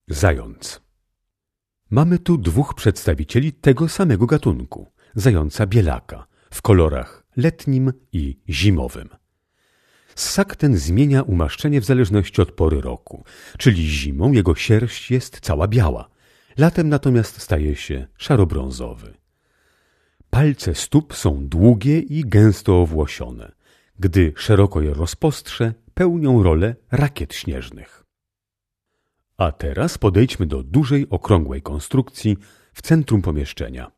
Zając. Mamy tu dwóch przedstawicieli tego samego gatunku, zająca bielaka, w kolorach letnim i zimowym. Ssak ten zmienia umaszczenie w zależności od pory roku, czyli zimą jego sierść jest cała biała, latem natomiast staje się szarobrązowy. Palce stóp są długie i gęsto owłosione. Gdy szeroko je rozpostrze, pełnią rolę rakiet śnieżnych. A teraz podejdźmy do dużej, okrągłej konstrukcji w centrum pomieszczenia.